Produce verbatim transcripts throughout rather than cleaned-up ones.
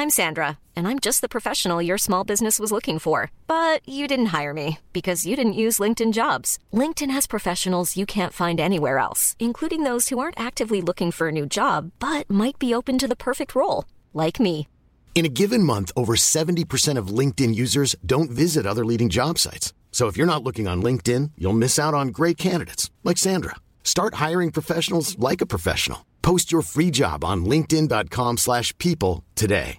I'm Sandra, and I'm just the professional your small business was looking for. But you didn't hire me because you didn't use LinkedIn Jobs. LinkedIn has professionals you can't find anywhere else, including those who aren't actively looking for a new job, but might be open to the perfect role, like me. In a given month, over seventy percent of LinkedIn users don't visit other leading job sites. So if you're not looking on LinkedIn, you'll miss out on great candidates like Sandra. Start hiring professionals like a professional. Post your free job on linkedin.com slash people today.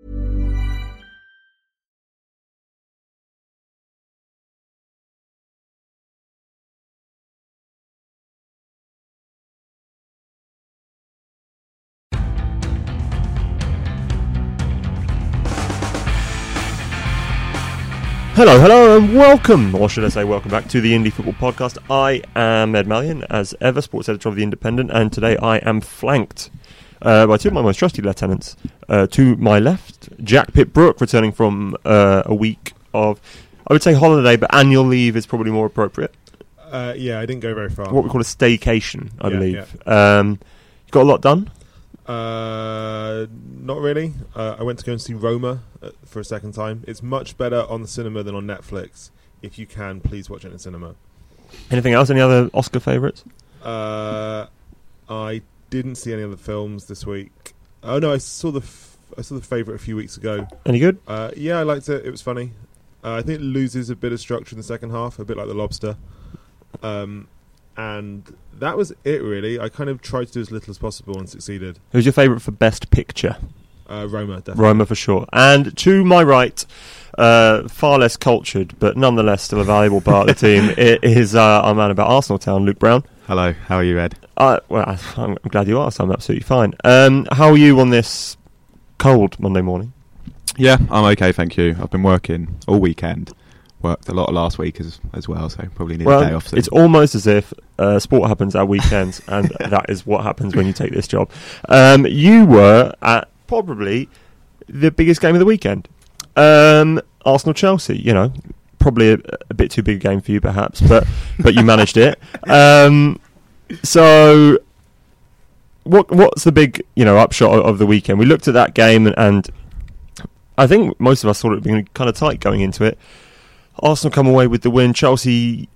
Hello, hello, and welcome, or should I say welcome back to the Indie Football Podcast. I am Ed Mallion, as ever, sports editor of The Independent, and today I am flanked uh, by two of my most trusty lieutenants. Uh, to my left, Jack Pitt-Brooke, returning from uh, a week of, I would say holiday, but annual leave is probably more appropriate. Uh, yeah, I didn't go very far. What we call a staycation, I yeah, believe. Yeah. Um, you got a lot done? Uh, not really. Uh, I went to go and see Roma uh, for a second time. It's much better on the cinema than on Netflix. If you can, please watch it in the cinema. Anything else? Any other Oscar favourites? Uh, I didn't see any other films this week. Oh no, I saw the f- I saw the Favourite a few weeks ago. Any good? Uh, yeah, I liked it. It was funny. Uh, I think it loses a bit of structure in the second half, a bit like The Lobster. Um, and that was it, really. I kind of tried to do as little as possible and succeeded. Who's your favourite for Best Picture? Uh, Roma, definitely. Roma for sure. And to my right, uh, far less cultured, but nonetheless still a valuable part of the team, it is uh, our man about Arsenal Town, Luke Brown. Hello, how are you, Ed? Uh, well, I'm glad you asked. I'm absolutely fine. Um, how are you on this cold Monday morning? Yeah, I'm okay, thank you. I've been working all weekend. Worked a lot last week as as well, so probably need well, a day off soon. It's almost as if uh, sport happens at weekends, and that is what happens when you take this job. Um, you were at probably the biggest game of the weekend, um, Arsenal-Chelsea. You know, probably a, a bit too big a game for you, perhaps, but but you managed it. Um, so, what what's the big you know upshot of, of the weekend? We looked at that game, and, and I think most of us thought it would be kind of tight going into it. Arsenal come away with the win. Chelsea,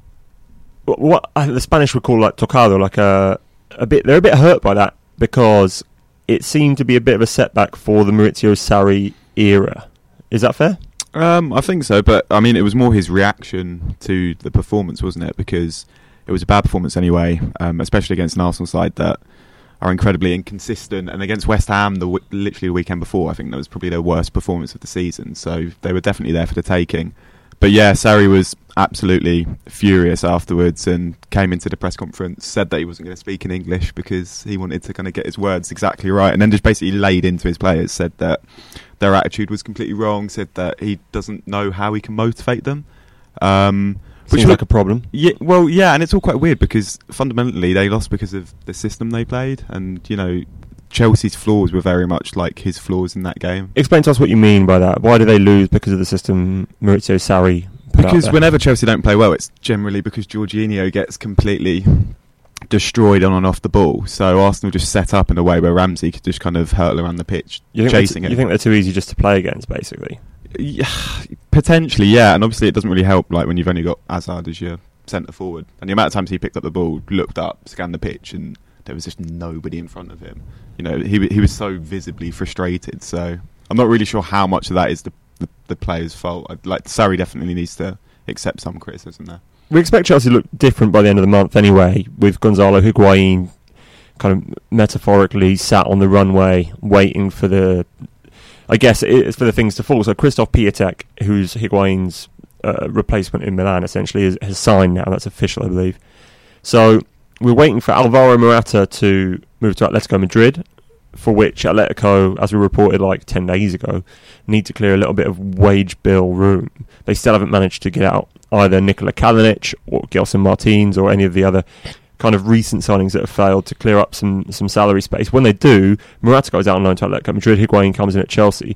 what I think the Spanish would call like tocado, like a a bit. They're a bit hurt by that because it seemed to be a bit of a setback for the Maurizio Sarri era. Is that fair? Um, I think so, but I mean, it was more his reaction to the performance, wasn't it? Because it was a bad performance anyway, um, especially against an Arsenal side that are incredibly inconsistent. And against West Ham, the w- literally the weekend before, I think that was probably their worst performance of the season. So they were definitely there for the taking. But yeah, Sarri was absolutely furious afterwards and came into the press conference, said that he wasn't going to speak in English because he wanted to kind of get his words exactly right, and then just basically laid into his players, said that their attitude was completely wrong, said that he doesn't know how he can motivate them. Um, Seems which like a problem. Yeah, well, yeah, and it's all quite weird because fundamentally they lost because of the system they played, and, you know, Chelsea's flaws were very much like his flaws in that game. Explain to us what you mean by that. Why do they lose because of the system Maurizio Sarri put out Because there? whenever Chelsea don't play well, it's generally because Jorginho gets completely destroyed on and off the ball. So Arsenal just set up in a way where Ramsey could just kind of hurtle around the pitch, you think chasing it. it. You think they're too easy just to play against, basically? Yeah, potentially, yeah. And obviously it doesn't really help like when you've only got Hazard as your centre forward. And the amount of times he picked up the ball, looked up, scanned the pitch, and there was just nobody in front of him. You know, he he was so visibly frustrated. So I'm not really sure how much of that is the the, the player's fault. I'd, like Sarri definitely needs to accept some criticism there. We expect Chelsea to look different by the end of the month anyway, with Gonzalo Higuain kind of metaphorically sat on the runway waiting for the, I guess it's for the things to fall. So Christoph Piatek, who's Higuain's uh, replacement in Milan, essentially is, has signed now. That's official, I believe. So we're waiting for Alvaro Morata to move to Atletico Madrid, for which Atletico, as we reported like ten days ago, need to clear a little bit of wage bill room. They still haven't managed to get out either Nikola Kalinic or Gelson Martins or any of the other kind of recent signings that have failed to clear up some, some salary space. When they do, Morata goes out on loan to Atletico Madrid, Higuain comes in at Chelsea.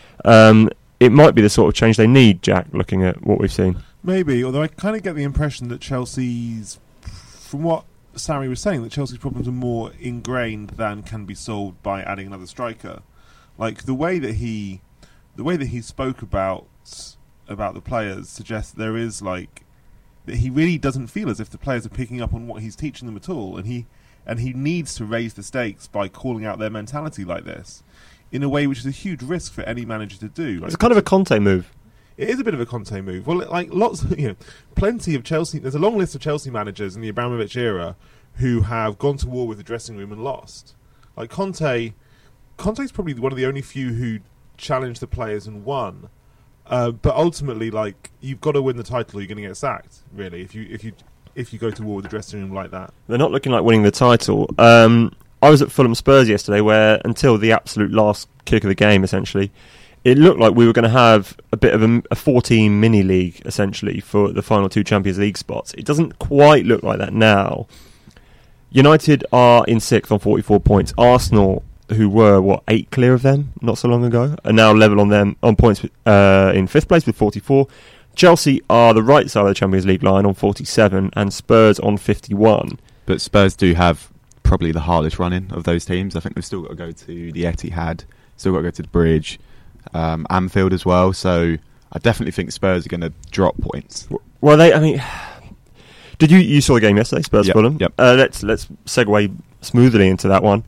Um, it might be the sort of change they need, Jack, looking at what we've seen. Maybe, although I kind of get the impression that Chelsea's, from what Sarri was saying, that Chelsea's problems are more ingrained than can be solved by adding another striker. like the way that he, the way that he spoke about about the players suggests there is like that he really doesn't feel as if the players are picking up on what he's teaching them at all, and he and he needs to raise the stakes by calling out their mentality like this, in a way which is a huge risk for any manager to do. Like, it's kind of a Conte move. It is a bit of a Conte move. Well, like lots, of, you know, plenty of Chelsea. There's a long list of Chelsea managers in the Abramovich era who have gone to war with the dressing room and lost. Like Conte, Conte's probably one of the only few who challenged the players and won. Uh, but ultimately, like you've got to win the title, or you're going to get sacked. Really, if you if you if you go to war with the dressing room like that, they're not looking like winning the title. Um, I was at Fulham Spurs yesterday, where until the absolute last kick of the game, essentially, it looked like we were going to have a bit of a, a four-team mini league, essentially, for the final two Champions League spots. It doesn't quite look like that now. United are in sixth on forty-four points. Arsenal, who were what eight clear of them not so long ago, are now level on them on points uh, in fifth place with forty-four. Chelsea are the right side of the Champions League line on forty-seven, and Spurs on fifty-one. But Spurs do have probably the hardest running of those teams. I think they've still got to go to the Etihad, still got to go to the Bridge, um, Anfield as well. So I definitely think Spurs are going to drop points. Well, they, I mean, did you you saw the game yesterday, Spurs yep, Fulham? Yep. Uh, let's let's segue smoothly into that one.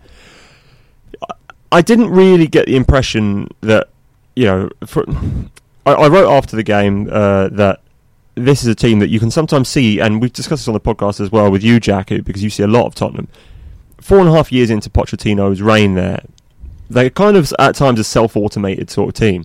I didn't really get the impression that, you know, for, I, I wrote after the game uh, that this is a team that you can sometimes see, and we've discussed this on the podcast as well with you, Jack, because you see a lot of Tottenham. Four and a half years into Pochettino's reign there, they're kind of at times a self-automated sort of team.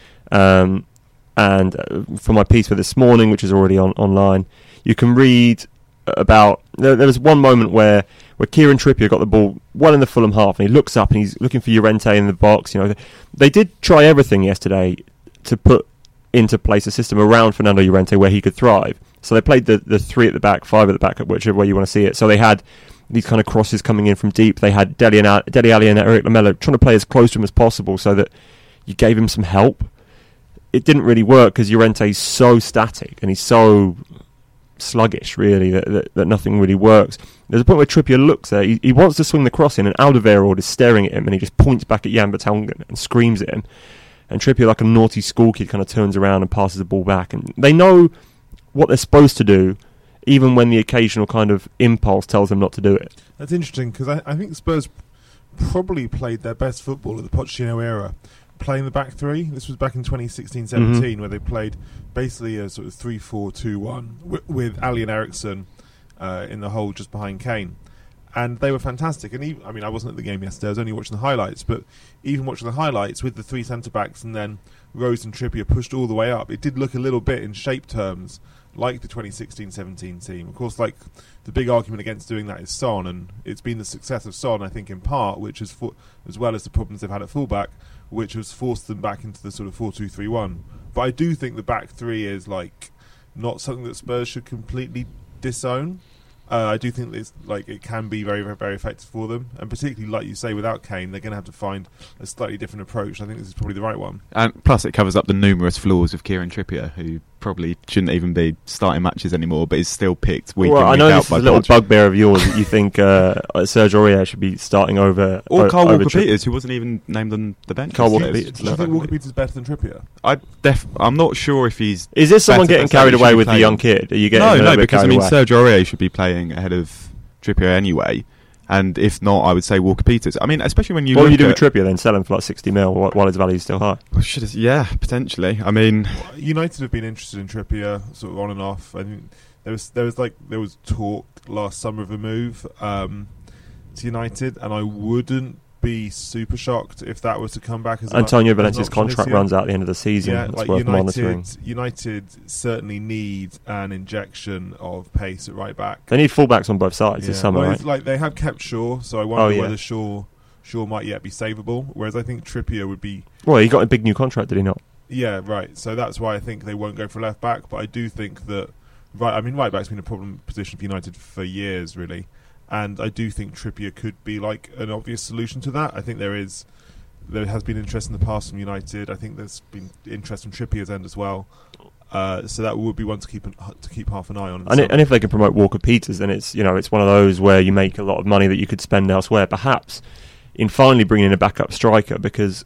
Um, and uh, for my piece for this morning, which is already on online, you can read about... There, there was one moment where... where Kieran Trippier got the ball well in the Fulham half, and he looks up and he's looking for Llorente in the box. You know, they did try everything yesterday to put into place a system around Fernando Llorente where he could thrive. So they played the, the three at the back, five at the back, whichever way you want to see it. So they had these kind of crosses coming in from deep. They had Dele and Dele Alli and Eric Lamela trying to play as close to him as possible so that you gave him some help. It didn't really work because Llorente's so static and he's so sluggish, really, that, that, that nothing really works. There's a point where Trippier looks there, he, he wants to swing the cross in, and Alderweireld is staring at him, and he just points back at Jan Vertonghen and screams at him. And Trippier, like a naughty school kid, kind of turns around and passes the ball back. And they know what they're supposed to do, even when the occasional kind of impulse tells them not to do it. That's interesting, because I, I think Spurs probably played their best football at the Pochettino era, playing the back three. This was back in twenty sixteen seventeen, mm-hmm. where they played basically a sort of three four two one with, with Ali and Eriksson uh, in the hole just behind Kane. And they were fantastic. And even, I mean, I wasn't at the game yesterday, I was only watching the highlights, but even watching the highlights with the three centre-backs and then Rose and Trippier pushed all the way up, it did look a little bit in shape terms like the twenty sixteen seventeen team. Of course, like the big argument against doing that is Son, and it's been the success of Son, I think, in part, which is for, as well as the problems they've had at fullback, which has forced them back into the sort of four two three one. But I do think the back three is like not something that Spurs should completely disown. Uh, I do think it's like it can be very, very, very effective for them, and particularly, like you say, without Kane, they're going to have to find a slightly different approach. I think this is probably the right one. And plus, it covers up the numerous flaws of Kieran Trippier, who probably shouldn't even be starting matches anymore, but is still picked week well, in, week I know out this by is a little Poch. bugbear of yours that you think uh, Serge Aurier should be starting over or o- Carl over Walker-Peters, Tri- who wasn't even named on the bench. Carl yesterday. Walker-Peters. Do you think Walker-Peters is better than Trippier? I def- I'm not sure if he's. Is this someone better, getting but carried certainly away should be with the playing. young kid? Are you getting No, a no, little bit because I carried mean, away? Serge Aurier should be playing ahead of Trippier anyway, and if not, I would say Walker-Peters. I mean, especially when you what look would you do at with Trippier then? Sell him for like sixty mil while while his value is still high. Well, should have, yeah, potentially. I mean, United have been interested in Trippier, sort of on and off. I think there was there was like there was talk last summer of a move um, to United, and I wouldn't be super shocked if that was to come back as an Antonio as an Valencia's option contract this year. runs out at the end of the season. Yeah, That's like worth monitoring. United, United certainly need an injection of pace at right back. They need fullbacks on both sides this Yeah. summer, well, right? it's like they have kept Shaw, so I wonder Oh, yeah. whether Shaw Shaw might yet be savable. Whereas I think Trippier would be. Well, he got a big new contract, did he not? Yeah, right. So that's why I think they won't go for left back. But I do think that right. I mean, right back's been a problem position for United for years, really. And I do think Trippier could be like an obvious solution to that. I think there is, there has been interest in the past from United. I think there's been interest from Trippier's end as well. Uh, so that would be one to keep an, to keep half an eye on. And, it, and if they can promote Walker-Peters, then it's you know it's one of those where you make a lot of money that you could spend elsewhere, perhaps in finally bringing in a backup striker. Because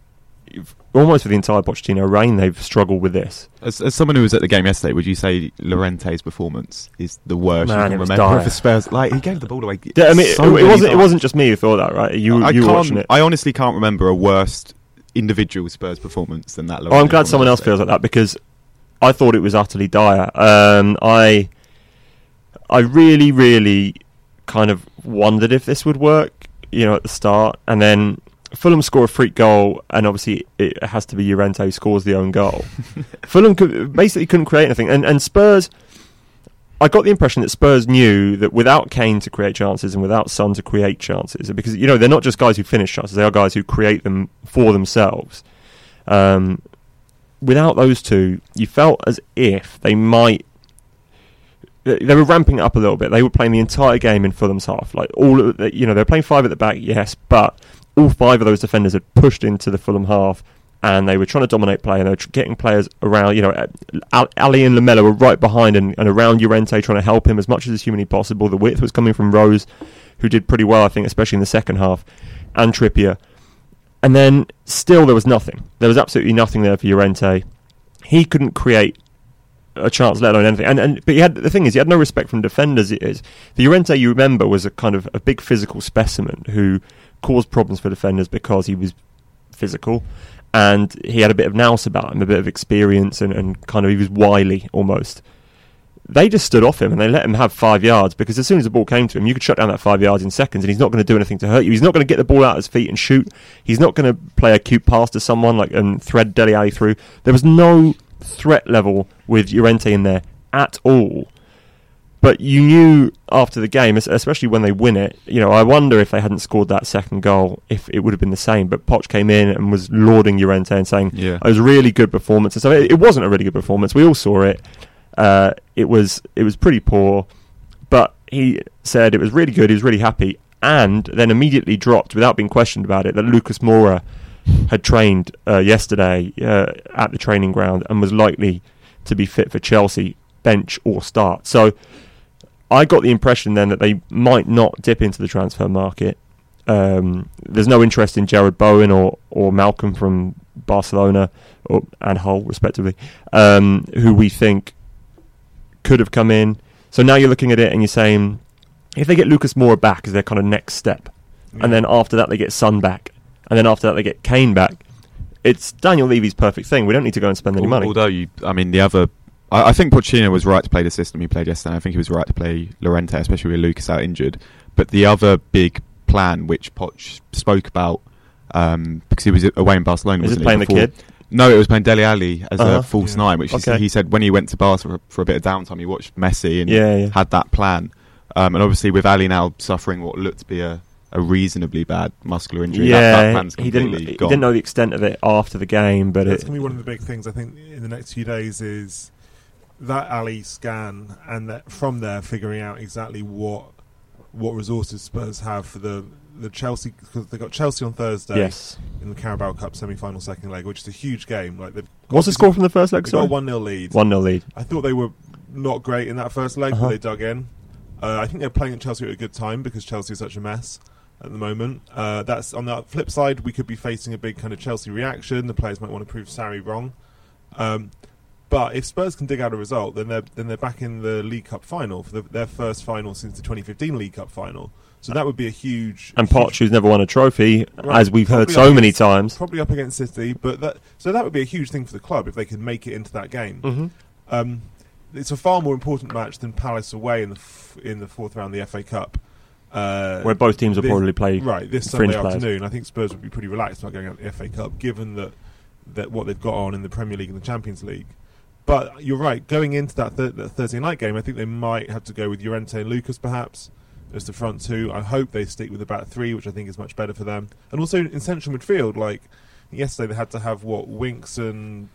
almost for the entire Pochettino reign, they've struggled with this. As, as someone who was at the game yesterday, would you say Llorente's performance is the worst Man, you it was can remember dire. for Spurs? Like, he gave the ball away. Yeah, I mean, so it, it many wasn't. It times. wasn't just me who thought that, right? You, I you were watching can't. it. I honestly can't remember a worse individual Spurs performance than that. Oh, I'm glad someone else feels like that, because I thought it was utterly dire. Um, I, I really, really kind of wondered if this would work, you know, at the start, and then Fulham score a freak goal, and obviously it has to be Llorente who scores the own goal. Fulham could, basically couldn't create anything, and, and Spurs, I got the impression that Spurs knew that without Kane to create chances and without Son to create chances, because, you know, they're not just guys who finish chances, they are guys who create them for themselves. Um, without those two, you felt as if they might, they were ramping it up a little bit. They were playing the entire game in Fulham's half, like all of the, you know, they were playing five at the back, yes, but all five of those defenders had pushed into the Fulham half, and they were trying to dominate play, and they were tr- getting players around. You know, Al- Ali and Lamela were right behind and, and around Llorente, trying to help him as much as is humanly possible. The width was coming from Rose, who did pretty well, I think, especially in the second half, and Trippier. And then still there was nothing. There was absolutely nothing there for Llorente. He couldn't create a chance, let alone anything. And, and but he had, the thing is, he had no respect from defenders. It is the Llorente you remember was a kind of a big physical specimen who caused problems for defenders because he was physical, and he had a bit of nous about him, a bit of experience, and, and kind of he was wily almost. They just stood off him and they let him have five yards because as soon as the ball came to him, you could shut down that five yards in seconds, and he's not going to do anything to hurt you. He's not going to get the ball out of his feet and shoot. He's not going to play a cute pass to someone like and thread Dele Alli through. There was no threat level with Llorente in there at all. But you knew after the game, especially when they win it, you know, I wonder if they hadn't scored that second goal, if it would have been the same. But Poch came in and was lauding Llorente and saying yeah. it was a really good performance. And so it, it wasn't a really good performance. We all saw it. Uh, it was it was pretty poor. But he said it was really good. He was really happy. And then immediately dropped, without being questioned about it, that Lucas Moura had trained uh, yesterday uh, at the training ground and was likely to be fit for Chelsea, bench or start. So I got the impression then that they might not dip into the transfer market. Um, there's no interest in Jared Bowen or, or Malcolm from Barcelona or, and Hull, respectively, um, who we think could have come in. So now you're looking at it and you're saying, if they get Lucas Moura back as their kind of next step, yeah. and then after that they get Son back, and then after that they get Kane back, it's Daniel Levy's perfect thing. We don't need to go and spend any money. Although, you, I mean, the other... I think Pochettino was right to play the system he played yesterday. I think he was right to play Llorente, especially with Lucas out injured. But the other big plan, which Poch spoke about, um, because he was away in Barcelona, was wasn't it playing he, the kid? No, it was playing Dele Alli as uh-huh. a false yeah. nine, which okay. he, he said when he went to Barca for, for a bit of downtime, he watched Messi and yeah, yeah. had that plan. Um, and obviously with Ali now suffering what looked to be a, a reasonably bad muscular injury, yeah, that, that plan's he completely didn't, gone. He didn't know the extent of it after the game, but that's it, going to be one of the big things I think in the next few days is that Ali scan, and that from there figuring out exactly what what resources Spurs have for the the Chelsea, because they've got Chelsea on Thursday yes. in the Carabao Cup semi-final second leg, which is a huge game. Like, what's the score from the first leg? They Sorry, got a one nil lead. one nil lead. I thought they were not great in that first leg, uh-huh. but they dug in. Uh, I think they're playing at Chelsea at a good time because Chelsea is such a mess at the moment. Uh, that's on the flip side. We could be facing a big kind of Chelsea reaction. The players might want to prove Sarri wrong. Um, But if Spurs can dig out a result, then they're then they're back in the League Cup final for the, their first final since the twenty fifteen League Cup final. So that would be a huge. And huge Poch, who's never won a trophy, right, as we've heard probably so up many against, times, probably up against City. But that so that would be a huge thing for the club if they could make it into that game. mm-hmm. Um, it's a far more important match than Palace away in the f- in the fourth round of the F A Cup, uh, where both teams will this, probably play right this fringe Sunday players. afternoon. I think Spurs would be pretty relaxed about going out to the F A Cup, given that that what they've got on in the Premier League and the Champions League. But you're right, going into that, th- that Thursday night game, I think they might have to go with Llorente and Lucas perhaps as the front two. I hope they stick with the back three, which I think is much better for them. And also in central midfield, like yesterday they had to have what Winks and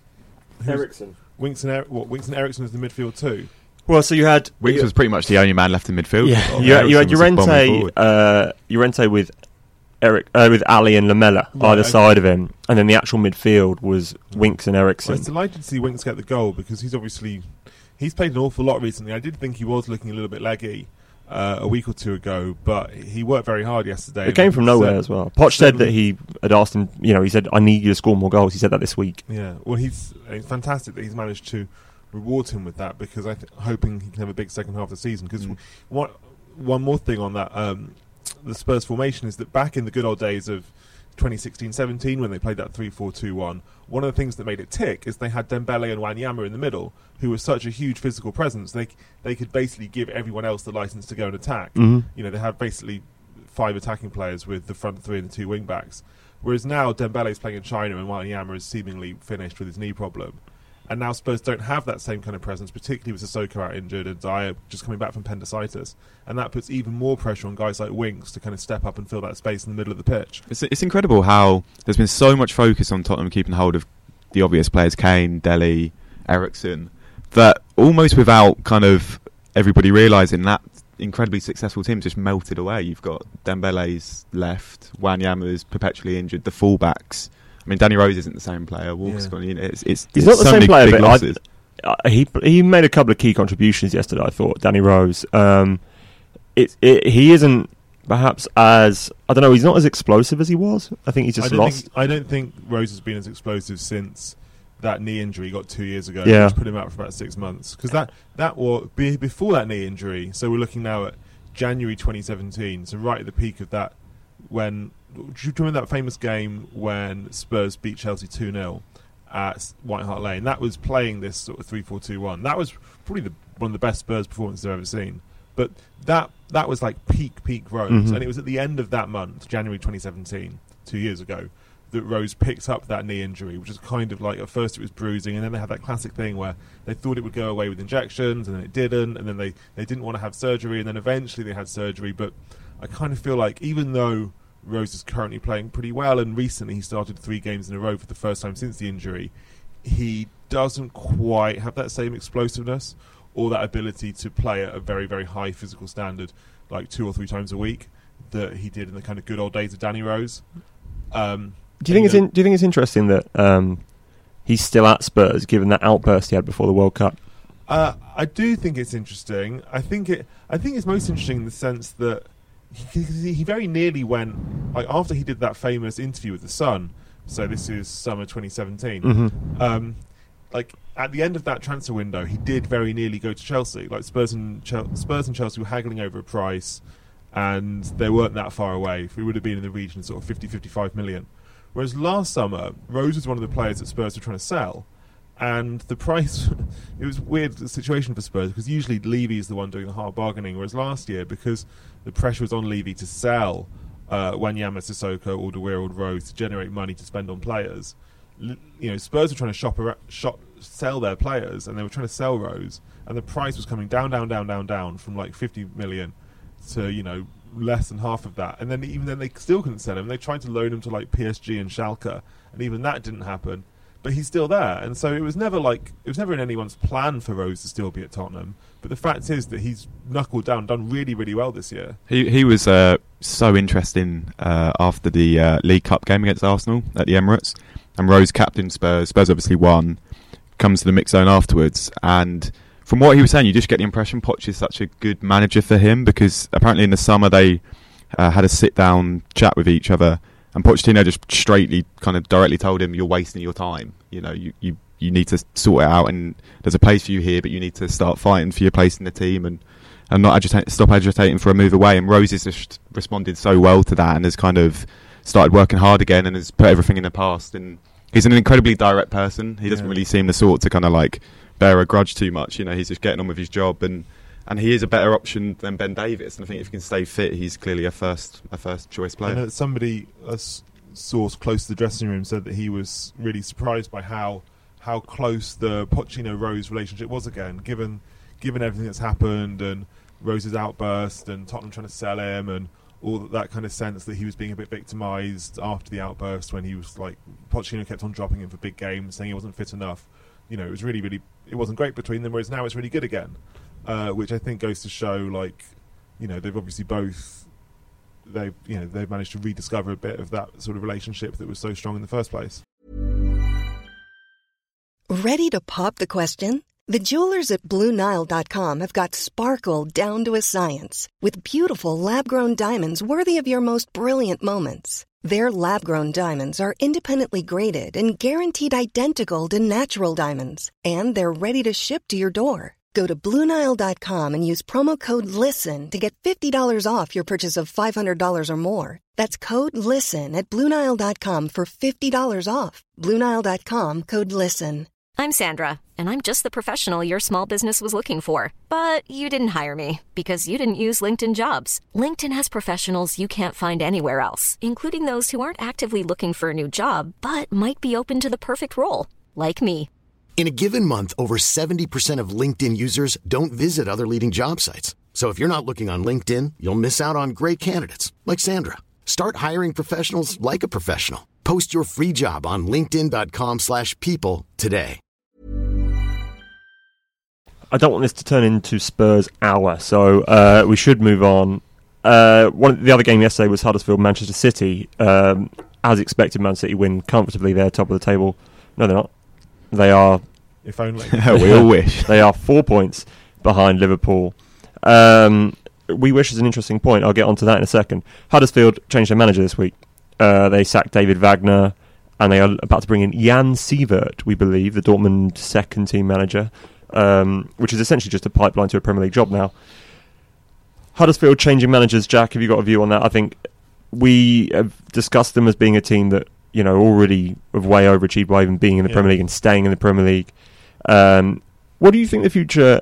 Ericsson. Winks and er- what Winks and Ericsson as the midfield too. Well, so you had Winks you, was pretty much the only man left in midfield. Yeah, Oh, you, had, you had Ericsson was just bombing Llorente, forward. uh, Llorente with Eric, uh, with Ali and Lamela Right, either okay. side of him, and then the actual midfield was Winks and I Ericsson. was delighted to see Winks get the goal because he's obviously he's played an awful lot recently. I did think he was looking a little bit leggy, uh, a week or two ago, but he worked very hard yesterday. It came from nowhere said, as well. Poch said that he had asked him, you know, he said, I need you to score more goals. He said that this week. Yeah, well, he's it's fantastic that he's managed to reward him with that, because I'm th- hoping he can have a big second half of the season. Because mm. one, one more thing on that, um, the Spurs formation is that back in the good old days of twenty sixteen seventeen, when they played that three four two one, one of the things that made it tick is they had Dembele and Wanyama in the middle, who was such a huge physical presence. They they could basically give everyone else the license to go and attack. Mm-hmm. You know, they have basically five attacking players with the front three and the two wing backs. Whereas now Dembele's playing in China and Wanyama is seemingly finished with his knee problem. And now Spurs don't have that same kind of presence, particularly with Sissoko out injured and Dyer just coming back from appendicitis. And that puts even more pressure on guys like Winks to kind of step up and fill that space in the middle of the pitch. It's, it's incredible how there's been so much focus on Tottenham keeping hold of the obvious players, Kane, Dele, Eriksen, that almost without kind of everybody realising, that incredibly successful team just melted away. You've got Dembele's left, Wanyama's perpetually injured, the fullbacks. I mean, Danny Rose isn't the same player. Walker's yeah. gone. You know, it's, it's, He's it's not the so same many player, big but losses. I, I, he he made a couple of key contributions yesterday, I thought, Danny Rose. Um, it, it, he isn't perhaps as, I don't know, he's not as explosive as he was. I think he's just I don't lost. Think, I don't think Rose has been as explosive since that knee injury he got two years ago, yeah. which put him out for about six months. Because that, that was, before that knee injury, so we're looking now at January twenty seventeen, so right at the peak of that, when... Do you remember that famous game when Spurs beat Chelsea two nil at White Hart Lane? That was playing this sort of three four two one. That was probably the, one of the best Spurs performances I've ever seen. But that that was like peak, peak Rose. Mm-hmm. And it was at the end of that month, January twenty seventeen, two years ago, that Rose picked up that knee injury, which is kind of like, at first it was bruising, and then they had that classic thing where they thought it would go away with injections, and then it didn't, and then they, they didn't want to have surgery, and then eventually they had surgery. But I kind of feel like, even though Rose is currently playing pretty well, and recently he started three games in a row for the first time since the injury, he doesn't quite have that same explosiveness or that ability to play at a very, very high physical standard, like two or three times a week, that he did in the kind of good old days of Danny Rose. Um, do you think it's in, do you think it's interesting that um, he's still at Spurs, given that outburst he had before the World Cup? Uh, I do think it's interesting. I think it. I think it's most interesting in the sense that He, he very nearly went, like, after he did that famous interview with The Sun, so this is summer twenty seventeen, Mm-hmm. um, like, at the end of that transfer window, he did very nearly go to Chelsea. Like, Spurs and, Chel- Spurs and Chelsea were haggling over a price, and they weren't that far away. If we would have been in the region of sort of fifty, fifty-five million. Whereas last summer, Rose was one of the players that Spurs were trying to sell, and the price, it was a weird situation for Spurs, because usually Levy is the one doing the hard bargaining, whereas last year, because the pressure was on Levy to sell uh, Wanyama, Sissoko, Alderweireld, Rose to generate money to spend on players. L- you know, Spurs were trying to shop, ar- shop, sell their players, and they were trying to sell Rose, and the price was coming down, down, down, down, down from like fifty million to, you know, less than half of that. And then even then they still couldn't sell him. They tried to loan him to like P S G and Schalke, and even that didn't happen. But he's still there, and so it was never like it was never in anyone's plan for Rose to still be at Tottenham. But the fact is that he's knuckled down, done really, really well this year. He he was uh, so interesting uh, after the uh, League Cup game against Arsenal at the Emirates, and Rose captained Spurs. Spurs obviously won. Comes to the mix zone afterwards, and from what he was saying, you just get the impression Poch is such a good manager for him, because apparently in the summer they uh, had a sit down chat with each other. And Pochettino just straightly, kind of directly told him, "You're wasting your time. You know, you, you, you need to sort it out, and there's a place for you here, but you need to start fighting for your place in the team, and, and not agitate, stop agitating for a move away." And Rose has just responded so well to that, and has kind of started working hard again, and has put everything in the past. And he's an incredibly direct person. He doesn't yeah. really seem the sort to kind of like bear a grudge too much. You know, he's just getting on with his job, and. And he is a better option than Ben Davies, and I think if he can stay fit, he's clearly a first a first choice player. I know that somebody, a s- source close to the dressing room, said that he was really surprised by how how close the Pochettino-Rose relationship was again, given given everything that's happened and Rose's outburst and Tottenham trying to sell him and all that, that kind of sense that he was being a bit victimised after the outburst, when he was like, Pochettino kept on dropping him for big games, saying he wasn't fit enough. You know, it was really, really, it wasn't great between them, whereas now it's really good again. Uh, which I think goes to show, like, you know, they've obviously both, they've, you know, they've managed to rediscover a bit of that sort of relationship that was so strong in the first place. Ready to pop the question? The jewelers at Blue Nile dot com have got sparkle down to a science with beautiful lab-grown diamonds worthy of your most brilliant moments. Their lab-grown diamonds are independently graded and guaranteed identical to natural diamonds, and they're ready to ship to your door. Go to Blue Nile dot com and use promo code LISTEN to get fifty dollars off your purchase of five hundred dollars or more. That's code LISTEN at Blue Nile dot com for fifty dollars off. Blue Nile dot com, code LISTEN. I'm Sandra, and I'm just the professional your small business was looking for. But you didn't hire me because you didn't use LinkedIn Jobs. LinkedIn has professionals you can't find anywhere else, including those who aren't actively looking for a new job, but might be open to the perfect role, like me. In a given month, over seventy percent of LinkedIn users don't visit other leading job sites. So if you're not looking on LinkedIn, you'll miss out on great candidates like Sandra. Start hiring professionals like a professional. Post your free job on linkedin dot com slash people today. I don't want this to turn into Spurs hour, so uh, we should move on. Uh, one the other game yesterday was Huddersfield Manchester City. Um, as expected, Man City win comfortably. They're top of the table. No, they're not. They are. If only. We all wish. They are four points behind Liverpool. Um, we wish is an interesting point. I'll get onto that in a second. Huddersfield changed their manager this week. Uh, they sacked David Wagner, and they are about to bring in Jan Sievert, we believe, the Dortmund second team manager, um, which is essentially just a pipeline to a Premier League job now. Huddersfield changing managers. Jack, have you got a view on that? I think we have discussed them as being a team that, you know, already have way overachieved by even being in the Yeah. Premier League and staying in the Premier League. Um, what do you think the future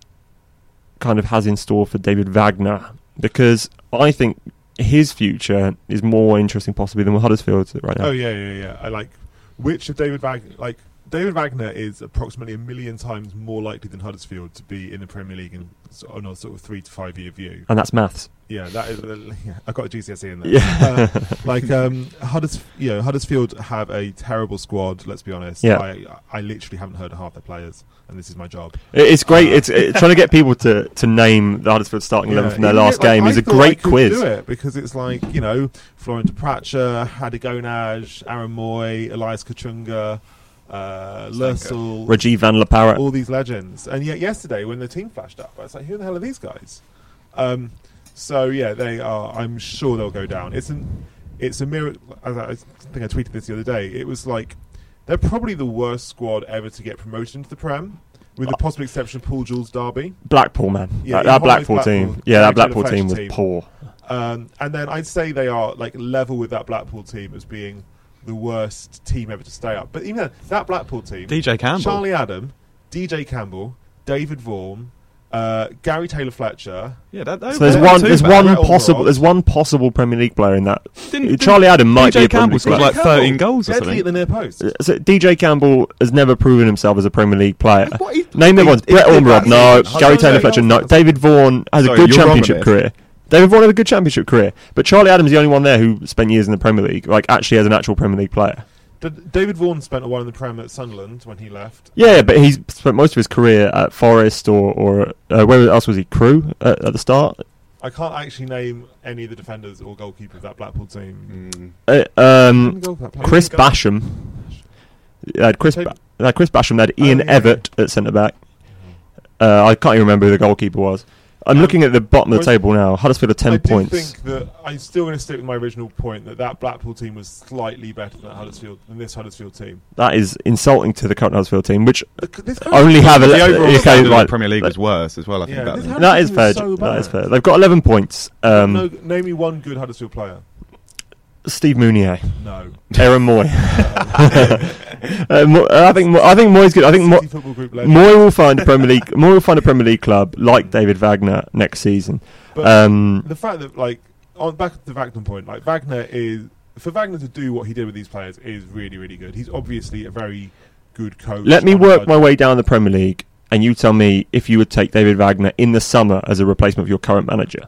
kind of has in store for David Wagner? Because I think his future is more interesting possibly than Huddersfield's right now. Oh yeah, yeah, yeah. I like which of David Wagner. Like David Wagner is approximately a million times more likely than Huddersfield to be in the Premier League in sort of, on a sort of three to five year view. And that's maths. Yeah, that is. Uh, yeah, I got a G C S E in there. Yeah. Uh, like um, Hudders, you know, Huddersfield have a terrible squad. Let's be honest. Yeah. I, I literally haven't heard of half their players, and this is my job. It's great. Uh, It's it, trying to get people to, to name the Huddersfield starting eleven Yeah, from their even last it, like, game I is a thought I great could quiz. Do it because it's like, you know, Florent Pracha, Hadi Gonaj, Aaron Moy, Elias Kachunga, uh, Lursel, Rajiv Van La Parra. all these legends. And yet yesterday when the team flashed up, I was like, who the hell are these guys? Um, so yeah, they are. I'm sure they'll go down. It's an, it's a miracle. I, I think I tweeted this the other day. It was like they're probably the worst squad ever to get promoted into the Prem, with the possible exception of Paul Jules Derby. Blackpool, man. Yeah, that yeah, that Blackpool, Blackpool team. Yeah, that Blackpool Blackpool Fletcher team was team. poor. Um, and then I'd say they are like level with that Blackpool team as being the worst team ever to stay up. But even then, that Blackpool team, D J Campbell, Charlie Adam, D J Campbell, David Vaughan, uh, Gary Taylor Fletcher. Yeah, that, that So there's that one. too There's bad. one Brett possible. Alvarez. There's one possible Premier League player in that. Didn't- Charlie Adam might D J be a Premier Campbell League scored player. like thirteen goals or deadly something. at the near post. So D J Campbell has never proven himself as a Premier League player. What, he- Name them he- ones. he Brett did Ormerod, that no. season. Gary Huddersfield Taylor goals. Fletcher, no. David Vaughan has Sorry, a good you're wrong on championship this. career. David Vaughan had a good championship career, but Charlie Adams is the only one there who spent years in the Premier League, like actually as an actual Premier League player. Did- David Vaughan spent a while in the Prem at Sunderland when he left. Yeah, but he's spent most of his career at Forest or or uh, where else was he? Crewe at, at the start. I can't actually name any of the defenders or goalkeepers of that Blackpool team. Mm. Uh, um, Goal- that player. Chris Goal- Basham. They had Chris. Tape- Ba- they had Chris Basham. They had Oh, Ian yeah, Everett at centre back. Uh, I can't even remember who the goalkeeper was. I'm Um, looking at the bottom of the whereas- table now. Huddersfield are ten I do points. think that I'm still going to stick with my original point that that Blackpool team was slightly better than that Huddersfield than this Huddersfield team. That is insulting to the current Huddersfield team, which The, this only have a The le- overall okay, standard of right. the Premier League was worse as well. I think Yeah, back this then. had- That is team fair. was so that is bad. fair. They've got eleven points. Um, no, name me one good Huddersfield player. Steve Mounier, No. Aaron Moy. uh, Mo- I think Mo- I think Moy's good. I think Mo- City Football Group legend. Moy will find a Premier League. Moy will find a Premier League club like David Wagner next season. But Um, the fact that, like, on back to the Wagner point, like Wagner is for Wagner to do what he did with these players is really, really good. He's obviously a very good coach. let me on a work budget. my way down the Premier League, and you tell me if you would take David Wagner in the summer as a replacement of your current manager.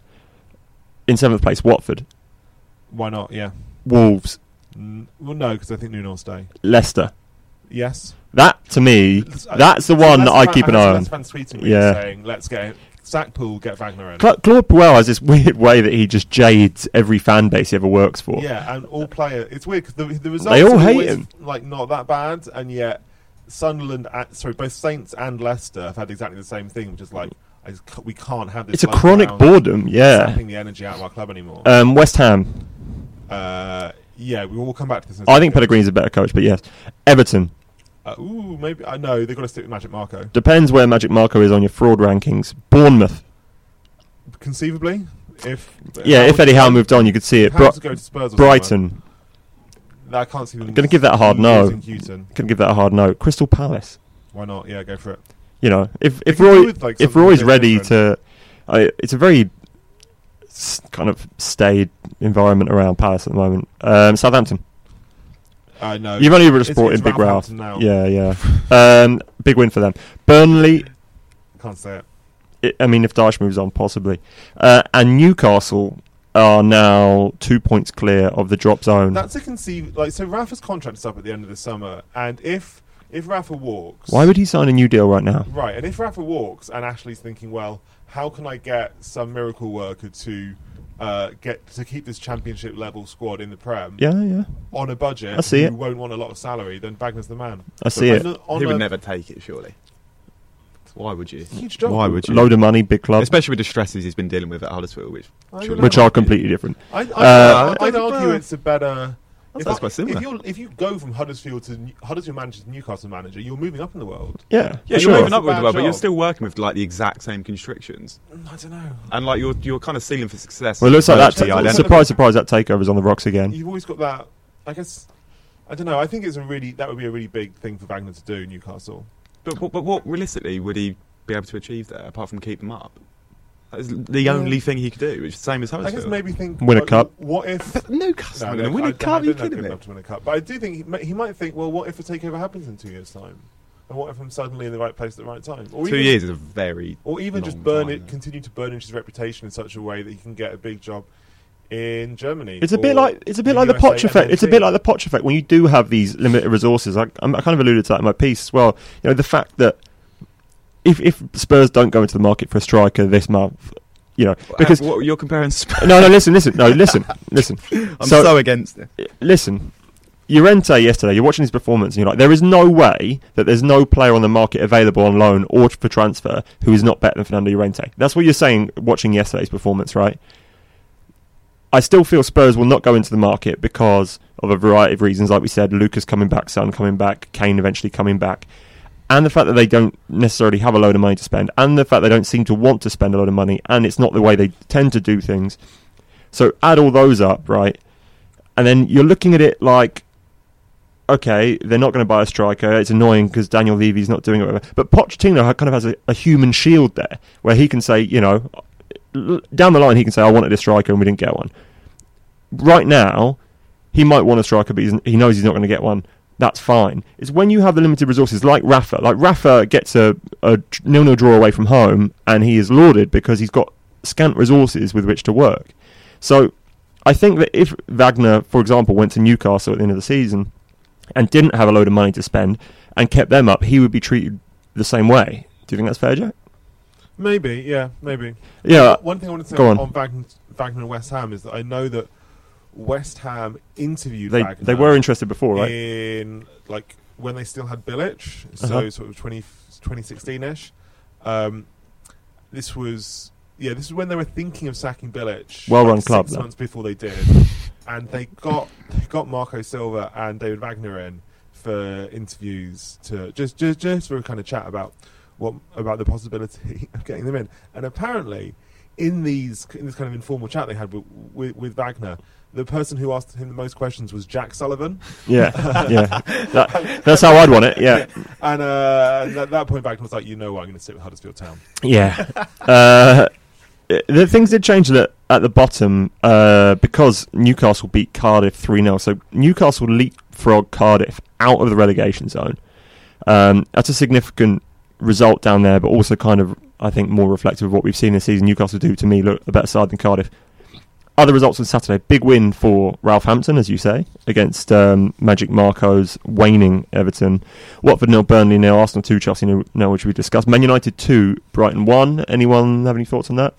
In seventh place, Watford, Why not? Yeah. Wolves, Mm, well, no, because I think Nuno will stay. Leicester. Yes. That to me, Uh, that's the so one Les that I Van- keep an Les eye on. Van tweeting me Yeah. saying, "Let's get sack Poole, get Wagner in." Cla- Claude Puel has this weird way that he just jades every fan base he ever works for. Yeah, and all player. It's weird because the, the results They all are hate always, him. like not that bad, and yet Sunderland, uh, sorry, both Saints and Leicester have had exactly the same thing, which is like I just, c- we can't have this. It's a bloke chronic around boredom, yeah. sapping the energy out of our club anymore. Um, West Ham. Uh, yeah, we will come back to this. In a I think second. Pellegrini's a better coach, but yes. Everton. Uh, ooh, maybe I know they've got to stick with Magic Marco. Depends where Magic Marco is on your fraud rankings. Bournemouth. Conceivably, if Yeah, Howard if Eddie to Howe go- moved on, you could see it. if Bro- Howard to go to Spurs or Brighton. somewhere, I can't see them. Gonna give that a hard no. losing Houghton. Can give that a hard no. Crystal Palace. Why not? Yeah, go for it. You know, if if They could do Roy with, like, if something a Roy's bit ready different. to, I, it's a very s- kind of staid environment around Palace at the moment. Um, Southampton. I know. You've only It's- supported it's Big Ralph Ralph. Hampton now. Yeah, yeah. um, big win for them. Burnley. Can't say it. It, I mean, if Dyche moves on, possibly. Uh, and Newcastle are now two points clear of the drop zone. That's a conceive. Like, so Rafa's contract is up at the end of the summer, and if if Rafa walks, Why would he sign a new deal right now? right? And if Rafa walks, and Ashley's thinking, well, how can I get some miracle worker to uh, get to keep this championship level squad in the Prem Yeah, yeah. on a budget? I see who it. won't want a lot of salary, then Wagner's the man. I see it. On a- on He would a never take it, surely. Why would you? Huge job. Why would you? Load of money, big club, Especially with the stresses he's been dealing with at Huddersfield, which I surely don't which know. are completely different. I, I, Uh, I'd argue it's a better. If, That's I- quite similar. if, you're, if you go from Huddersfield to New- Huddersfield manager to Newcastle manager, you're moving up in the world. Yeah, Yeah, Sure. you're moving It's a up with bad the world, but you're job. still working with like the exact same constrictions, I don't know. and like you're you're kind of ceiling for success. Well, it looks like that. virtually T- identical. surprise, surprise! That takeover's on the rocks again. You've always got that. I guess. I don't know. I think it's a really that would be a really big thing for Wagner to do. Newcastle. But, but, but what realistically would he be able to achieve there apart from keep them up? That's the only thing he could do. It's the same as I Huddersfield. guess maybe think Win a like, cup. What if? Newcastle No, going to no, win I- a cup? Are I you don't know kidding good me? enough to win a cup. But I do think he, mi- he might think, well, what if a takeover happens in two years' time? And what if I'm suddenly in the right place at the right time? Or Two even, years is a very or even just long burn time, it, yeah. continue to burnish his reputation in such a way that he can get a big job in Germany. It's a bit or like it's a bit like the U S A Poch effect. It's a M N T. bit like the Poch effect when you do have these limited resources. I, I'm- I kind of alluded to that in my piece as well. You know, the fact that if if Spurs don't go into the market for a striker this month, you know, because what, you're comparing. Spurs. no, no, listen, listen, no, listen, listen. I'm so, so, against it. listen. Llorente yesterday, you're watching his performance and you're like, there is no way that there's no player on the market available on loan or for transfer who is not better than Fernando Llorente. That's what you're saying watching yesterday's performance, right? I still feel Spurs will not go into the market because of a variety of reasons. Like we said, Lucas coming back, Son coming back, Kane eventually coming back. And the fact that they don't necessarily have a load of money to spend, and the fact they don't seem to want to spend a lot of money, and it's not the way they tend to do things. So add all those up, right? And then you're looking at it like, okay, they're not going to buy a striker. It's annoying because Daniel Levy's not doing it. Whatever. But Pochettino ha- kind of has a, a human shield there, where he can say, you know, l- down the line he can say, I wanted a striker and we didn't get one. Right now, he might want a striker, but he's, he knows he's not going to get one. That's fine. It's when you have the limited resources, like Rafa. Like Rafa gets a, a nil-nil draw away from home, and he is lauded because he's got scant resources with which to work. So I think that if Wagner, for example, went to Newcastle at the end of the season and didn't have a load of money to spend and kept them up, he would be treated the same way. Do you think that's fair, Jack? Maybe, yeah, maybe. Yeah. One thing I wanted to say Go on, on. on Wagner, Wagner and West Ham is that I know that West Ham interviewed They Wagner they were interested before, right? in like when they still had Bilic, so Uh-huh. sort of twenty, twenty sixteen-ish. Um, this was yeah, this is when they were thinking of sacking Bilic. Well-run like club, Six though. months before they did, and they got they got Marco Silva and David Wagner in for interviews to just just just for a kind of chat about what about the possibility of getting them in. And apparently, in these in this kind of informal chat they had with, with, with Wagner, the person who asked him the most questions was Jack Sullivan. Yeah, yeah. That, that's how I'd want it, yeah. And, uh, and at that point, Wagner was like, you know what, I'm going to sit with Huddersfield Town. Yeah. uh, the things did change at, at the bottom uh, because Newcastle beat Cardiff three nil. So Newcastle leapfrogged Cardiff out of the relegation zone. Um, that's a significant result down there, but also kind of, I think, more reflective of what we've seen this season. Newcastle do, to me, look a better side than Cardiff. Other results on Saturday. Big win for Ralph Hampton, as you say, against um, Magic Marco's waning Everton. Watford nil, Burnley nil, Arsenal two, Chelsea nil, which we discussed. Man United two, Brighton one. Anyone have any thoughts on that?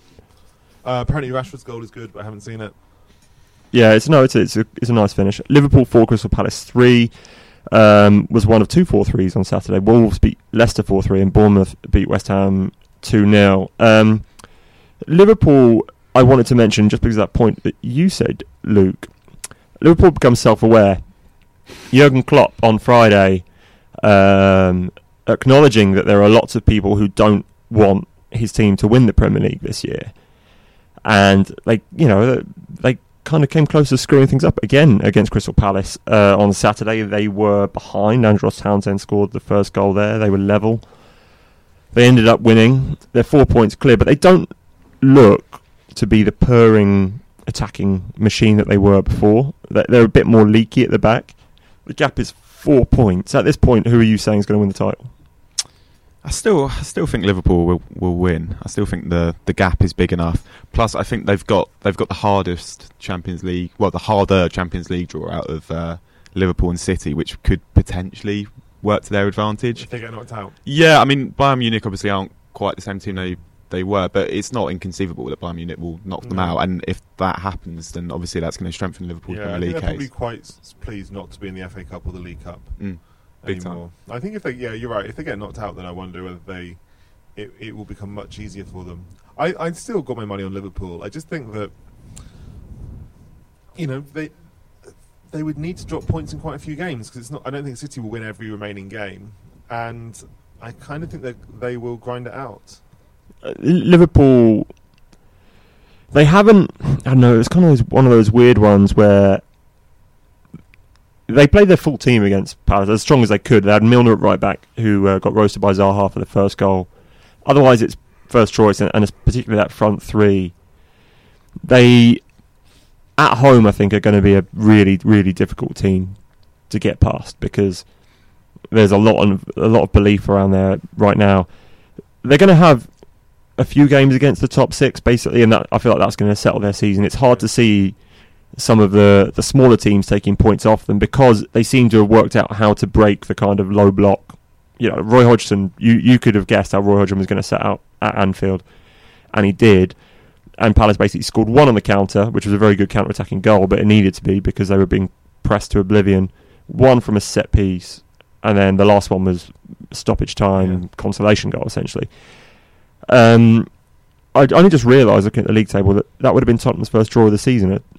Uh, apparently Rashford's goal is good, but I haven't seen it. Yeah, it's no, it's it's a, it's a nice finish. Liverpool four, Crystal Palace three. um, was one of two four threes on Saturday. Wolves beat Leicester four three and Bournemouth beat West Ham two nil. Um, Liverpool, I wanted to mention, just because of that point that you said, Luke, Liverpool becomes self-aware. Jurgen Klopp on Friday um, acknowledging that there are lots of people who don't want his team to win the Premier League this year. And, like, you know, they kind of came close to screwing things up again against Crystal Palace. Uh, on Saturday, they were behind. Andros Townsend scored the first goal there. They were level. They ended up winning. They're four points clear, but they don't look to be the purring attacking machine that they were before. They're a bit more leaky at the back. The gap is four points. At this point, who are you saying is going to win the title? I still, I still think Liverpool will, will win. I still think the, the gap is big enough. Plus, I think they've got they've got the hardest Champions League, well, the harder Champions League draw out of uh, Liverpool and City, which could potentially work to their advantage. If they get knocked out. Yeah, I mean, Bayern Munich obviously aren't quite the same team they they were, but it's not inconceivable that Bayern Munich will knock them No. out. And if that happens, then obviously that's going to strengthen Liverpool's Yeah, I Premier think League they're probably case. quite s- pleased not to be in the F A Cup or the League Cup Mm, big anymore. I think if they, yeah, you're right. If they get knocked out, then I wonder whether they, it, it will become much easier for them. I, I still got my money on Liverpool. I just think that, you know, they they would need to drop points in quite a few games because it's not. I don't think City will win every remaining game, and I kind of think that they will grind it out. Uh, Liverpool, they haven't. I don't know. It's kind of one of those weird ones where they played their full team against Palace as strong as they could. They had Milner at right back, who uh, got roasted by Zaha for the first goal. Otherwise, it's first choice, and, and it's particularly that front three. They, at home, I think, are going to be a really, really difficult team to get past because there's a lot of a lot of belief around there right now. They're going to have a few games against the top six, basically, and that, I feel like that's going to settle their season. It's hard to see some of the, the smaller teams taking points off them because they seem to have worked out how to break the kind of low block. You know, Roy Hodgson, you, you could have guessed how Roy Hodgson was going to set out at Anfield, and he did. And Palace basically scored one on the counter, which was a very good counter-attacking goal, but it needed to be because they were being pressed to oblivion. One from a set piece, and then the last one was stoppage time, Yeah. consolation goal, essentially. Um, I I only just realised, looking at the league table, that that would have been Tottenham's first draw of the season uh,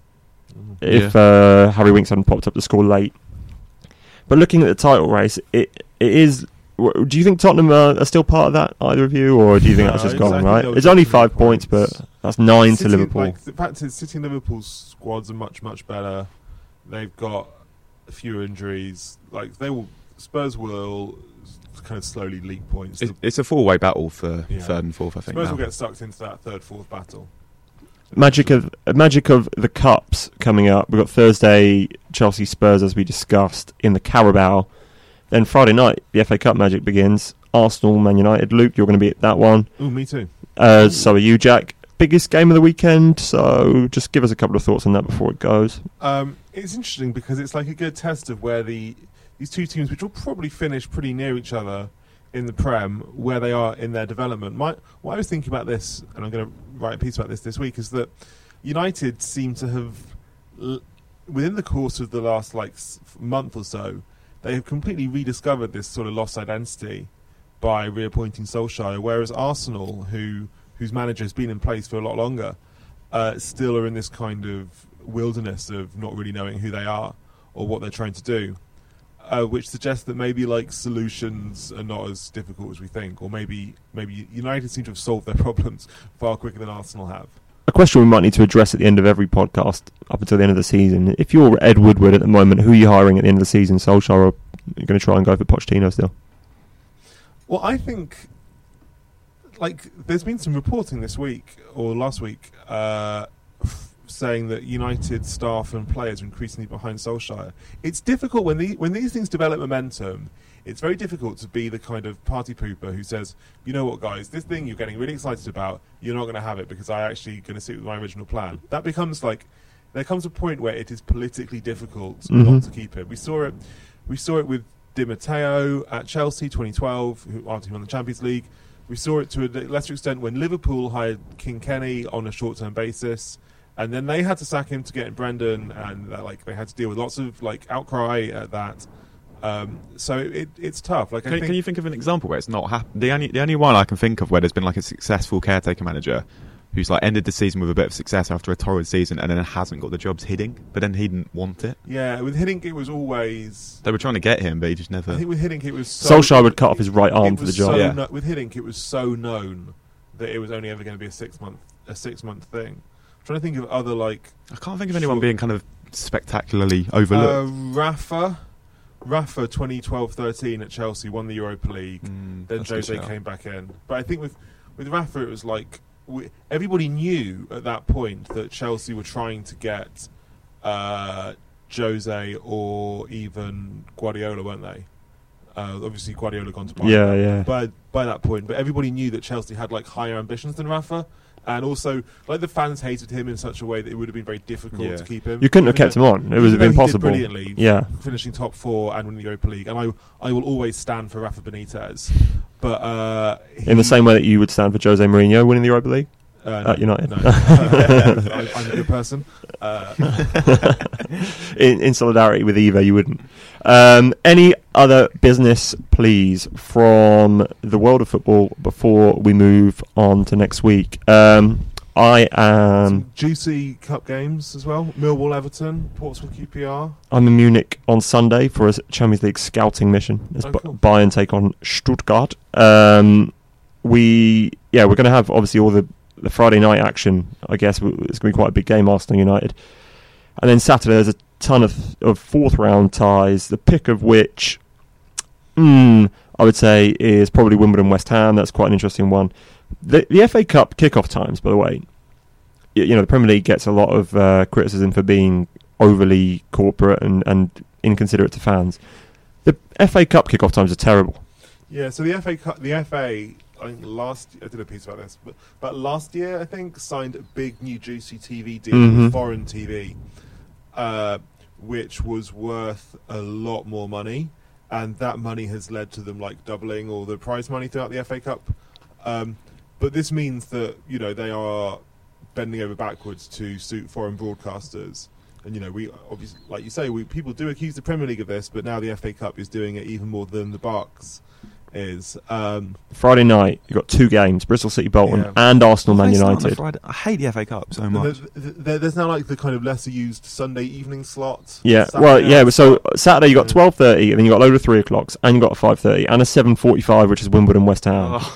if uh, Harry Winks hadn't popped up to score late. But looking at the title race, it it is. w- Do you think Tottenham are, are still part of that, either of you, or do you think No, that's just it's- I gone, think right? they'll It's just only lose five points, points. but that's nine City, to Liverpool. Like, the fact is, City and Liverpool's squads are much, much better. They've got a few injuries. Like they will, Spurs will kind of slowly leak points. It's, it's a four-way battle for Yeah. third and fourth, I think. Spurs now. will get sucked into that third, fourth battle. Magic of magic of the cups coming up. We've got Thursday Chelsea Spurs as we discussed in the Carabao. Then Friday night the F A Cup magic begins. Arsenal Man United. Luke, you're going to be at that one. Oh, me too. Uh, so are you, Jack. Biggest game of the weekend. So just give us a couple of thoughts on that before it goes. Um, it's interesting because it's like a good test of where the these two teams, which will probably finish pretty near each other in the Prem, where they are in their development. My, what I was thinking about this, and I'm going to write a piece about this this week, is that United seem to have, l- within the course of the last like s- month or so, they have completely rediscovered this sort of lost identity by reappointing Solskjaer, whereas Arsenal, who whose manager has been in place for a lot longer, uh, still are in this kind of wilderness of not really knowing who they are or what they're trying to do, uh, which suggests that maybe like solutions are not as difficult as we think, or maybe maybe United seem to have solved their problems far quicker than Arsenal have. A question we might need to address at the end of every podcast up until the end of the season. If you're Ed Woodward at the moment, who are you hiring at the end of the season? Solskjaer, or are you going to try and go for Pochettino still? Well, I think, like, there's been some reporting this week or last week uh, f- saying that United staff and players are increasingly behind Solskjaer. It's difficult when the, when these things develop momentum. It's very difficult to be the kind of party pooper who says, you know what, guys, this thing you're getting really excited about, you're not going to have it because I'm actually going to stick with my original plan. That becomes like, there comes a point where it is politically difficult Mhm. not to keep it. We saw it. We saw it with Di Matteo at Chelsea twenty twelve, who after he won the Champions League. We saw it to a lesser extent when Liverpool hired King Kenny on a short-term basis, and then they had to sack him to get in Brendan, and uh, like they had to deal with lots of like outcry at that. Um, so it, it, it's tough. Like, I Can, think can you think of an example where it's not happened? The only the only one I can think of where there's been like a successful caretaker manager who's like ended the season with a bit of success after a torrid season and then hasn't got the job's Hiddink, but then he didn't want it. Yeah, with Hiddink it was always. They were trying to get him, but he just never. I think with Hiddink it was. So, Solskjaer would cut off his right arm it for the was job. So Yeah. no, with Hiddink it was so known that it was only ever going to be a six month a six month thing. I'm trying to think of other like. I can't think of anyone Sure. being kind of spectacularly overlooked. Uh, Rafa, Rafa, twenty twelve thirteen at Chelsea won the Europa League. Mm, Then that's a good Jose shout. came back in. But I think with with Rafa, it was like we, everybody knew at that point that Chelsea were trying to get uh, Jose or even Guardiola, weren't they? Uh, obviously, Guardiola gone to Bayern. Yeah, yeah. By by that point, but everybody knew that Chelsea had like higher ambitions than Rafa. And also, like the fans hated him in such a way that it would have been very difficult Yeah. to keep him. You couldn't have Even kept him though- on. It would have even though been he did possible. brilliantly, Yeah. finishing top four and winning the Europa League. And I, I will always stand for Rafa Benitez. But uh, In the same way that you would stand for Jose Mourinho winning the Europa League uh, at United. No, I, I'm a good person. Uh, in, in solidarity with Eva, you wouldn't. Um, any other business, please, from the world of football before we move on to next week? Um, I am. some juicy cup games as well. Millwall, Everton, Portsmouth, Q P R. I'm in Munich on Sunday for a Champions League scouting mission. As Oh, B- cool. Bayern take on Stuttgart. Um, we yeah, we're going to have obviously all the, the Friday night action. I guess it's going to be quite a big game, Arsenal United. And then Saturday there's a ton of of fourth round ties. The pick of which, mm, I would say, is probably Wimbledon West Ham. That's quite an interesting one. The, the F A Cup kickoff times, by the way, y- you know, the Premier League gets a lot of uh, criticism for being overly corporate and, and inconsiderate to fans. The F A Cup kickoff times are terrible. Yeah, so the F A Cup, the F A, I think last I did a piece about this, but, but last year I think signed a big new juicy T V deal Mhm. with foreign T V, uh, which was worth a lot more money, and that money has led to them like doubling all the prize money throughout the F A Cup. Um, but this means that you know they are bending over backwards to suit foreign broadcasters. And you know, we obviously, like you say, we people do accuse the Premier League of this, but now the F A Cup is doing it even more than the Bucks is. Um, Friday night, you've got two games, Bristol City Bolton Yeah. and Arsenal Man Why start on a United. Friday? I hate the F A Cup so and much. there's, there, there's now like the kind of lesser used Sunday evening slot. Yeah, Saturday well, yeah. night So slot. Saturday you got Yeah. twelve thirty, and then you got a load of three o'clocks, and you got a five thirty, and a seven forty-five, which is Wimbledon West Ham. Oh.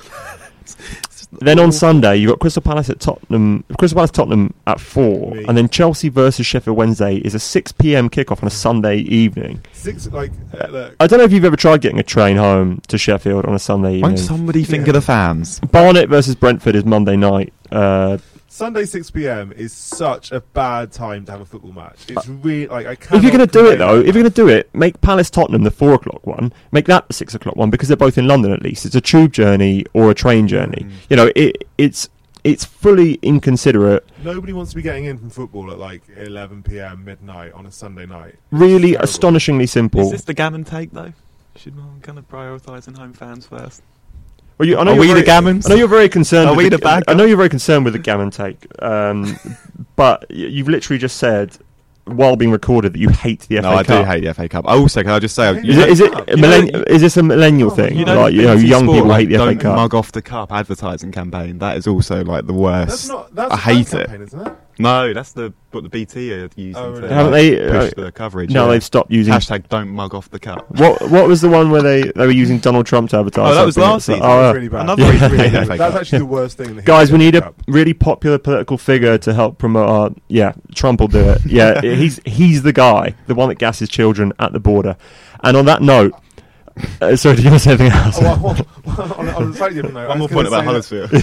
Then on Sunday you got Crystal Palace at Tottenham, Crystal Palace Tottenham at four, Me. and then Chelsea versus Sheffield Wednesday is a six p.m. kickoff on a Sunday evening. Six like uh, look, I don't know if you've ever tried getting a train home to Sheffield on a Sunday Won't evening. somebody think Yeah. of the fans? Barnet versus Brentford is Monday night. Uh, Sunday six p.m. is such a bad time to have a football match. It's really like I. if you're going to cannot do it complain though, about if you're going that. to do it, make Palace Tottenham the four o'clock one. Make that the six o'clock one because they're both in London at least. It's a tube journey or a train journey. Mm. You know, it, it's it's fully inconsiderate. Nobody wants to be getting in from football at like eleven p.m. midnight on a Sunday night. Really Terrible. astonishingly simple. Is this the gammon take though? Should one kind of prioritising home fans first? Well, you, I know Are you're we very, the gammons? I know you're very concerned. Are with we the bad I know you're very concerned with the gammon take, um, but y- you've literally just said while being recorded that you hate the F A No, I Cup. do hate the F A Cup. I also, can I just say, Is you Is know, it, is it, Cup? a You know- millenn- is this a millennial Oh, thing? you know, like, you know, B T young Sport, people like, hate the F A don't Cup. mug off the cup advertising campaign. That is also like the worst. That's not. That's I a hate fan it. campaign, isn't it? No, that's the what the B T are using Oh, to really? Haven't like, they, push uh, the coverage. No, yeah. they've stopped using. Hashtag don't mug off the cup. What What was the one where they, they were using Donald Trump to advertise? Oh, that was something? last So- season. oh, That's uh, really bad. Another That's reason we really hate the bad. F A That's Cup. actually the worst thing. in the Guys, we history need of a the Cup. really popular political figure to help promote our. Yeah, Trump will do it. Yeah, he's he's the guy, the one that gasses children at the border. And on that note, uh, sorry, did you want to say anything else? Oh, well, well, on, on a slightly different note, One I more was point gonna about say Huddersfield.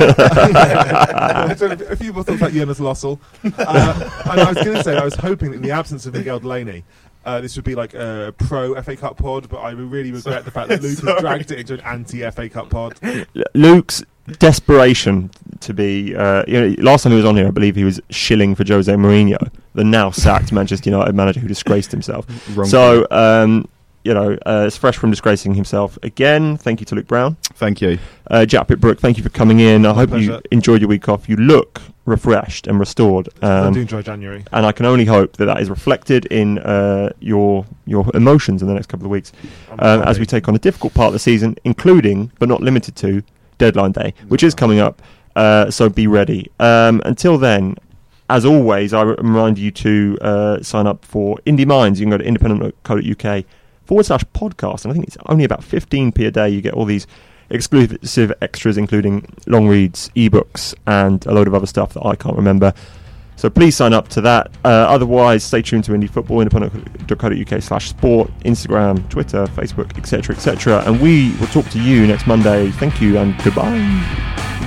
that- I was gonna- a few more thoughts about Jonas Lossell. Uh, and I was going to say, I was hoping that in the absence of Miguel Delaney, uh, this would be like a pro F A Cup pod, but I really regret the fact that Luke has dragged it into an anti-F A Cup pod. Luke's desperation to be. Uh, you know, last time he was on here, I believe he was shilling for Jose Mourinho, the now sacked Manchester United manager who disgraced himself. Wrong So, um, you know, uh, it's fresh from disgracing himself again. Thank you to Luke Brown. Thank you. Uh, Jack Pitbrook, thank you for coming in. I hope you pleasure. enjoyed your week off. You look refreshed and restored. Um, I do enjoy January. And I can only hope that that is reflected in uh, your your emotions in the next couple of weeks um, as we take on a difficult part of the season, including, but not limited to, Deadline Day, which is coming up. Uh, so be ready. Um, until then, as always, I remind you to uh, sign up for Indie Minds. You can go to independent dot co dot uk forward slash podcast. And I think it's only about fifteen p a day. You get all these exclusive extras, including long reads, ebooks, and a load of other stuff that I can't remember. So please sign up to that. Uh, otherwise, stay tuned to Indie Football, independent dot co dot uk slash sport, Instagram, Twitter, Facebook, et cetera, et cetera. And we will talk to you next Monday. Thank you and goodbye.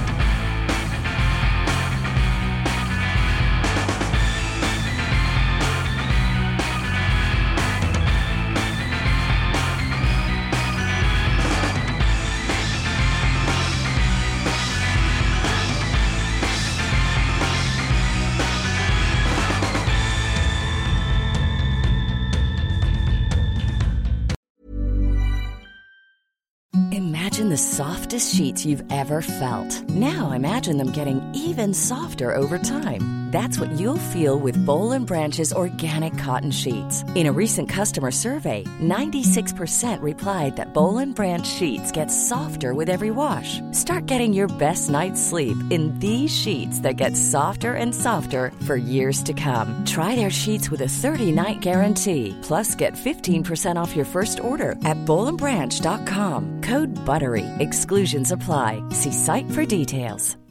Imagine the softest sheets you've ever felt. Now imagine them getting even softer over time. That's what you'll feel with Boll and Branch's organic cotton sheets. In a recent customer survey, ninety-six percent replied that Boll and Branch sheets get softer with every wash. Start getting your best night's sleep in these sheets that get softer and softer for years to come. Try their sheets with a thirty-night guarantee. Plus, get fifteen percent off your first order at boll and branch dot com. Code BUTTERY. Exclusions apply. See site for details.